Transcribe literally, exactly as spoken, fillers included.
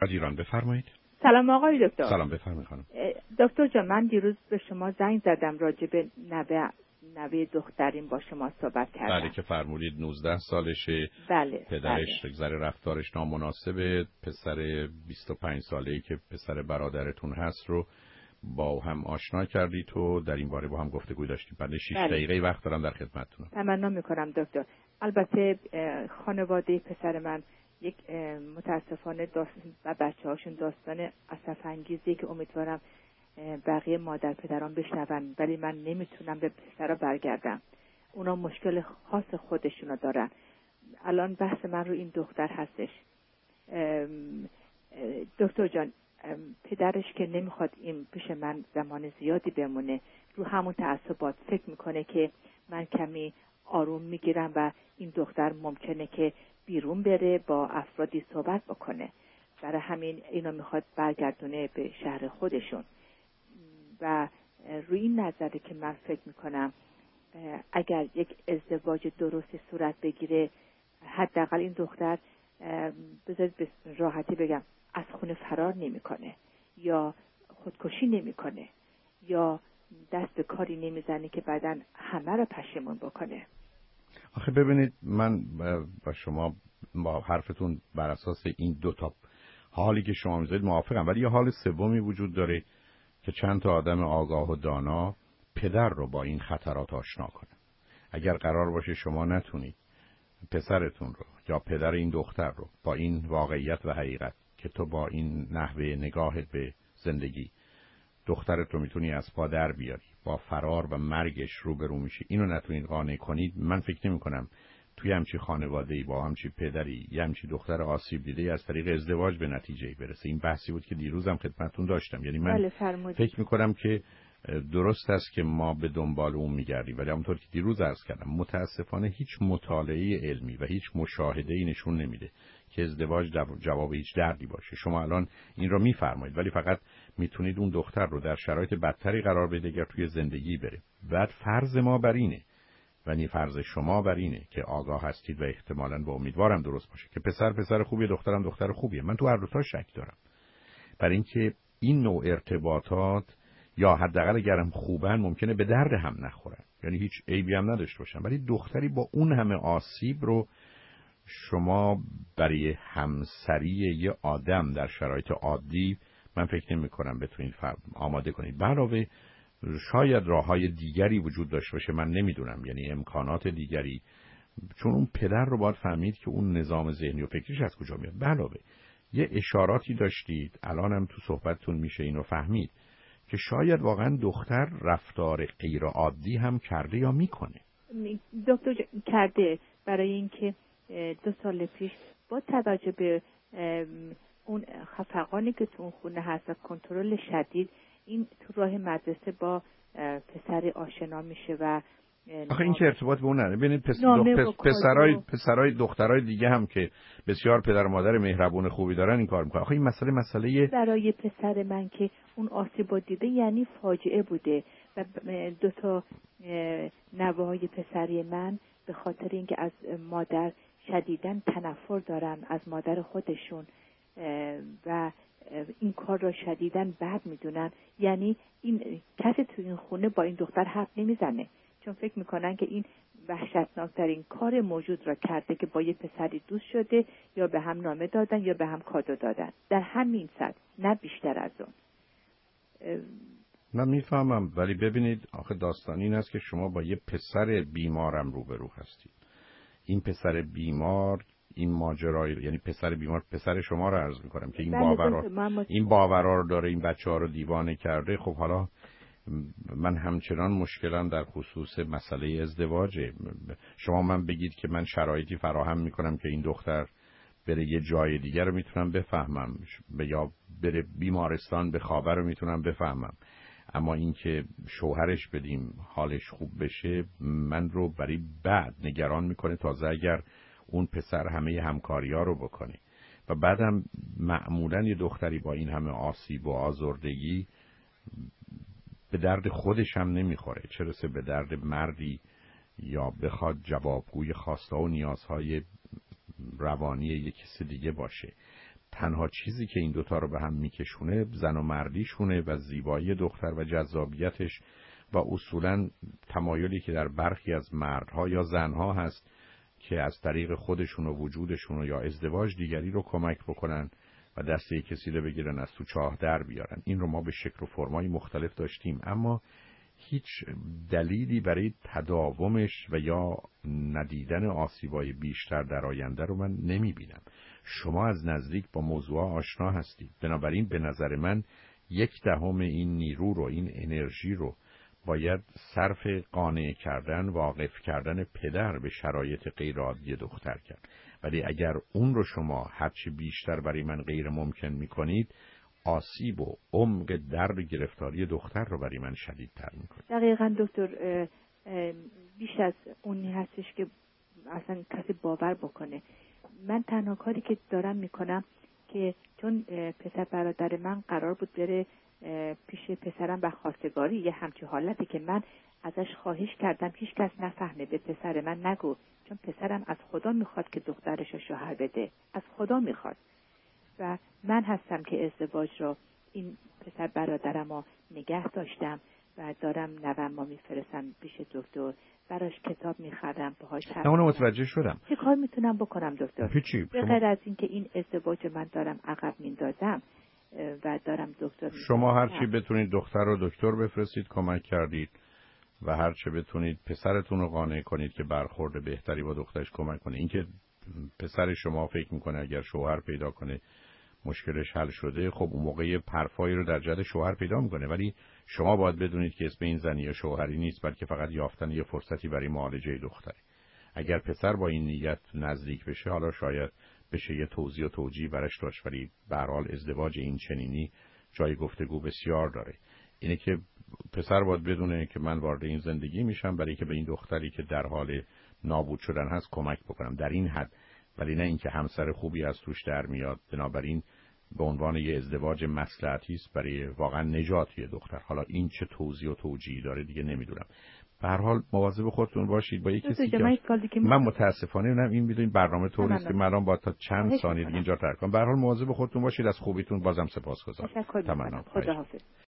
از ایران بفرمایید. سلام آقای دکتر. سلام بفرمایید خانم. دکتر جان، من دیروز به شما زنگ زدم راجع به نوه نوه دختریم با شما صحبت کردم. بله که فرمودید نوزده سالشه. بله. پدرش بله. ذره رفتارش نامناسبه. پسر بیست و پنج ساله‌ای که پسر برادرتون هست رو با هم آشنا کردید تو در این باره با هم گفتگو داشتیم. بعد شش بله. دقیقه وقت دارم در خدمتتونم. تمنا میکنم دکتر. البته خانواده پسر من یک متاسفانه داست و بچه‌هاشون داستان اسف انگیزی که امیدوارم بقیه مادر پدران بشنون، ولی من نمیتونم به پسرا برگردم. اونا مشکل خاص خودشونو دارن. الان بحث من رو این دختر هستش. دکتر جان، پدرش که نمیخواد این پیش من زمان زیادی بمونه، رو همون تعصبات فکر میکنه که من کمی آروم میگیرم و این دختر ممکنه که بیرون بره با افرادی صحبت بکنه، برای همین اینو میخواد برگردونه به شهر خودشون. و روی این نظره که من فکر میکنم اگر یک ازدواج درستی صورت بگیره، حداقل این دختر بذارید به راحتی بگم از خونه فرار نمیکنه یا خودکشی نمیکنه یا دست به کاری نمیزنه که بعداً همه رو پشیمون بکنه. آخه ببینید، من با شما با حرفتون بر اساس این دو تا حالی که شما میذارید موافقم، ولی یه حال سومی وجود داره که چند تا آدم آگاه و دانا پدر رو با این خطرات آشنا کنه. اگر قرار باشه شما نتونید پسرتون رو یا پدر این دختر رو با این واقعیت و حقیقت که تو با این نحوه نگاهت به زندگی دخترت رو میتونی از پا در بیاری، با فرار و مرگش روبرو میشی، اینو نتونید قانع کنید، من فکر نمی کنم توی همچی خانواده‌ای با همچی پدری یه همچی دختر آسیب دیده از طریق ازدواج به نتیجه برسه. این بحثی بود که دیروزم خدمتتون داشتم. یعنی من فکر میکنم که درست است که ما به دنبال اون میگردیم، ولی همونطور که دیروز عرض کردم متاسفانه هیچ مطالعه علمی و هیچ مشاهده‌ای نشون نمیده که ازدواج جواب هیچ دردی باشه. شما الان این رو میفرمایید، ولی فقط میتونید اون دختر رو در شرایط بدتری قرار بدید اگر توی زندگی بره. بعد فرض ما بر اینه و نی فرض شما بر اینه که آگاه هستید و احتمالاً با امیدوارم درست باشه که پسر پسر خوبیه، دخترم دختر خوبیه. من تو هر دو تا شک دارم، برای اینکه این نوع ارتباطات یا حداقل اگرم خوبن ممکنه به درد هم نخورن، یعنی هیچ عیبی هم نداشته باشن، ولی دختری با اون همه آسیب رو شما برای همسری یه آدم در شرایط عادی من فکر نمی کنم بتونید آماده کنید. علاوه شاید راههای دیگری وجود داشته باشه، من نمیدونم، یعنی امکانات دیگری، چون اون پدر رو باید فهمید که اون نظام ذهنی و فکریش از کجا میاد. علاوه یه اشاراتی داشتید الانم تو صحبتتون میشه اینو فهمید که شاید واقعا دختر رفتار غیر عادی هم کرده یا میکنه. دکتر کرده، برای اینکه دو سال پیش با توجه به اون خفقانی که تو اون خونه هست و کنترل شدید، این تو راه مدرسه با پسر آشنا میشه و آخه این که ارتباط به اون نداره. ببینید پس پس پسرای پسرای دخترای دیگه هم که بسیار پدر و مادر مهربون خوبی دارن این کار میکنن. آخه این مسئله مسئله برای پسر من که اون آسیب دیده یعنی فاجعه بوده و دو تا نوه‌های پسری من به خاطر اینکه از مادر شدیداً تنفر دارن از مادر خودشون و این کار را شدیداً بد میدونن، یعنی این کسی تو این خونه با این دختر حرف نمیزنه، چون فکر میکنن که این وحشتناکترین کار موجود را کرده که با یه پسری دوست شده، یا به هم نامه دادن یا به هم کادو دادن، در همین سطح، نه بیشتر از اون. من میفهمم، ولی ببینید آخه داستان این است که شما با یه پسر بیمارم روبرو هستید. این پسر بیمار این ماجرای، یعنی پسر بیمار پسر شما رو عرض میکنم که این باورا این باورا رو داره، این بچه‌ها رو دیوانه کرده. خب حالا من همچنان مشکلم در خصوص مسئله ازدواجه. شما من بگید که من شرایطی فراهم میکنم که این دختر بره یه جای دیگر رو میتونم بفهمم، یا بره بیمارستان بخوابه رو میتونم بفهمم، اما اینکه شوهرش بدیم حالش خوب بشه من رو برای بعد نگران میکنه، تازه اگر اون پسر همه همکاری‌ها رو بکنه. و بعدم معمولاً یه دختری با این همه آسیب و آزردگی به درد خودش هم نمیخوره، چه رسه به درد مردی یا بخواد جوابگوی خواسته و نیازهای روانی یک کس دیگه باشه. تنها چیزی که این دوتا رو به هم میکشونه زن و مردیشونه و زیبایی دختر و جذابیتش و اصولاً تمایلی که در برخی از مردها یا زنها هست که از طریق خودشون و وجودشون یا ازدواج دیگری رو کمک بکنن و دست یک کسی رو بگیرن از تو چاه در بیارن. این رو ما به شکل و فرمای مختلف داشتیم، اما هیچ دلیلی برای تداومش و یا ندیدن آسیبای بیشتر در آینده رو من نمیبینم. شما از نزدیک با موضوع آشنا هستید، بنابراین به نظر من یک دهم این نیرو رو، این انرژی رو باید صرف قانع کردن، واقف کردن پدر به شرایط غیر عادی دختر کرد. ولی اگر اون رو شما هرچی بیشتر برای من غیر ممکن میکنید، آسیب و عمق درد گرفتاری دختر رو برای من شدیدتر میکنه. دقیقاً دکتر، بیش از اونی هستش که اصلا کسی باور بکنه. من تنها کاری که دارم میکنم که چون پسر برادر من قرار بود بره پیش پسرم و خواستگاری، یه همچین حالتی که من ازش خواهش کردم هیچ کس نفهمه، به پسر من نگو، چون پسرم از خدا میخواد که دخترش رو شوهر بده، از خدا میخواد و من هستم که ازدواج رو این پسر برادرم رو نگه داشتم و دارم نوام ما میفرستم پیش دکتر، براش کتاب میخرم، باهاش حرف نه اونو متوجه شدم. چه کار میتونم بکنم دکتر؟ هیچی. به غیر از این که این ازدواج من دارم عقب میندازم و دارم دکتر شما هر چی بتونید دختر رو دکتر بفرستید، کمک کردید، و هر چه بتونید پسرتون رو قانع کنید که برخورد بهتری با دخترش کمک کنه. اینکه پسر شما فکر میکنه اگر شوهر پیدا کنه مشکلش حل شده، خب اون موقع پرفایی رو در جهت شوهر پیدا میکنه، ولی شما باید بدونید که اسم این زنی یا شوهری نیست، بلکه فقط یافتن یه فرصتی برای معالجه دختره. اگر پسر با این نیت نزدیک بشه، حالا شاید بشه یه توضیح و توجیه برش داشت، ولی به هر حال ازدواج این چنینی جای گفتگو بسیار داره. اینه که پسر باید بدونه که من وارد این زندگی میشم برای که به این دختری که در حال نابود شدن هست کمک بکنم، در این حد، ولی نه اینکه همسر خوبی از توش در میاد. بنابراین به عنوان یه ازدواج مصلحتی است برای واقعا نجات یه دختر. حالا این چه توضیح و توجیهی داره دیگه نمیدونم. به هر حال مواظب خودتون باشید با یک کسی که من متاسفانه نه این میدونید برنامه طور نیست که من الان با تا چند ثانیه دیگه اینجا ترک کنم. به هر حال مواظب خودتون باشید. از خوبیتون بازم سپاسگزارم. تمام. خداحافظ.